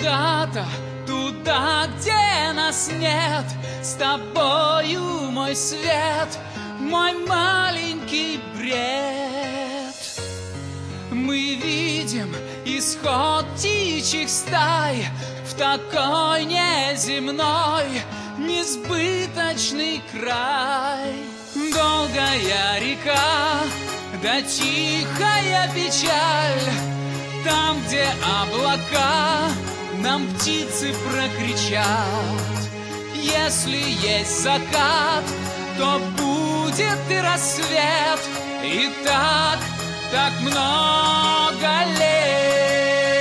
куда-то, туда, где нас нет, с тобою, мой свет, мой маленький бред. Мы видим исход птичьих стай в такой неземной, несбыточный край. Долгая река, да тихая печаль, там, где облака, нам птицы прокричат. Если есть закат, то будет и рассвет, и так много лет.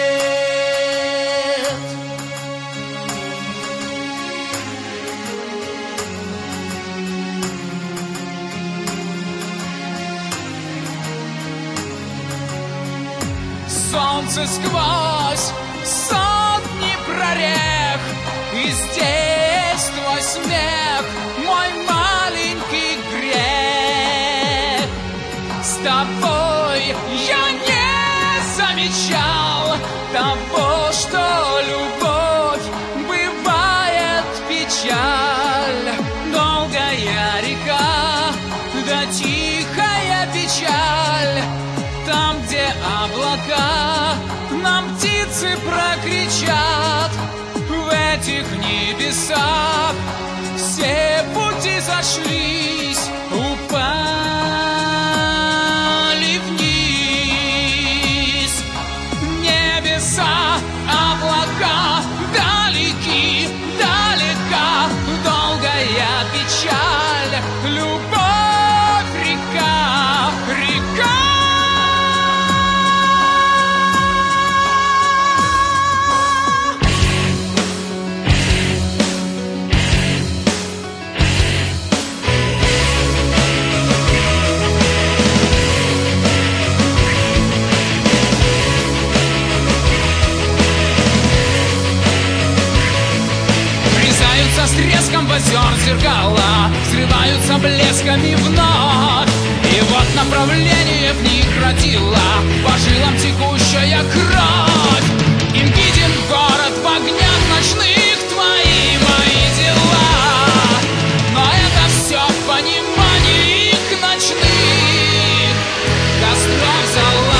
Солнце сквозь сотни прорех, и здесь твой смех, мой маленький грех. С тобой я не замечал того, что любовь бывает печаль. Долгая река, да тихая печаль, там, где облака, нам птицы прокричат. В этих небесах все пути сошлись, упали вниз. Небеса, облака, далеки, далека, долгая печаль, любовь, река, река. С треском в озер зеркала взрываются блесками вновь. И вот направление в них родила по жилам текущая кровь. Им виден город в огнях ночных, твои мои дела. Но это все в понимании их ночных костров зола.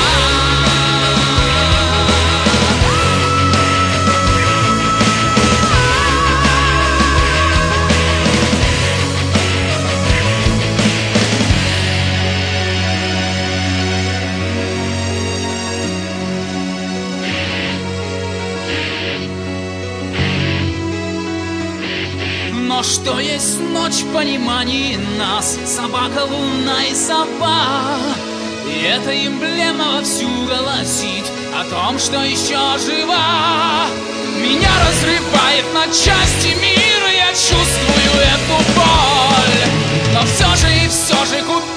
Но что есть ночь в понимании нас? Собака, луна и сова. И эта эмблема вовсю голосит о том, что еще жива. Меня разрывает на части мир, и я чувствую эту боль. Но все же и все же купить